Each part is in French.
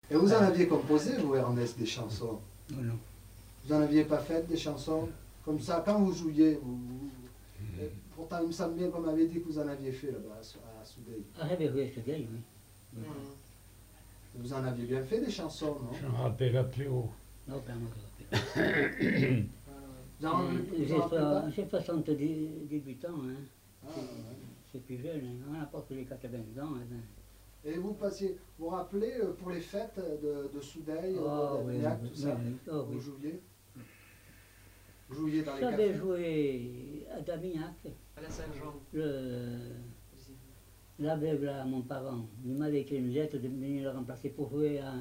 Et vous en aviez composé, vous, Ernest, des chansons? Non. Vous n'en aviez pas fait des chansons comme ça quand vous jouiez pourtant, il me semble bien qu'on m'avait dit que vous en aviez fait là-bas à Soudeille. Ah, j'avais joué à Soudeille, oui. Vous en aviez bien fait des chansons, non? Je me rappelle plus haut. Non, ben moi, je ne J'ai 78 ans, hein. Ah, ouais. C'est plus jeune, hein. On n'a pas tous les 80 ans. Hein. Et vous passiez, vous vous rappelez pour les fêtes de Soudeille, Oui, d'Agnac, tout ça, oh, vous oui. jouiez? Vous jouiez dans les J'avais cafés? joué à Damignac. À la Saint-Jean. L'aveugle à mon parent, il m'avait écrit une lettre de venir le remplacer pour jouer à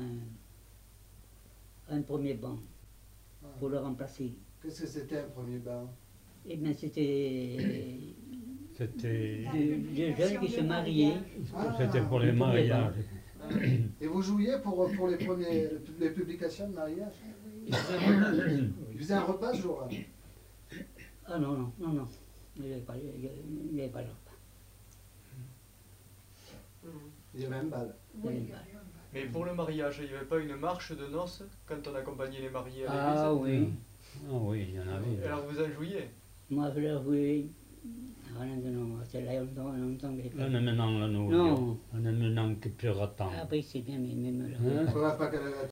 un premier banc, pour le remplacer. Qu'est-ce que c'était un premier banc? Eh bien, c'était C'était des jeunes qui se mariaient. c'était pour les mariages. Et vous jouiez pour les publications de mariage? Il faisait un repas. Ils faisaient un repas ce jour-là? Ah non. Il n'y avait pas de repas. Il y avait un bal. Il y avait pas. Mais pour le mariage, il n'y avait pas une marche de noces quand on accompagnait les mariés à l'église? Ah oui. Ah oui, il y en avait. Et alors vous en jouiez? Moi, je l'ai joué. Ah non, c'est là longtemps que j'ai On est maintenant là, nous. Non. On est maintenant que plus rattant. Après, c'est bien, mais même là. Hein? Il ne faudra pas qu'elle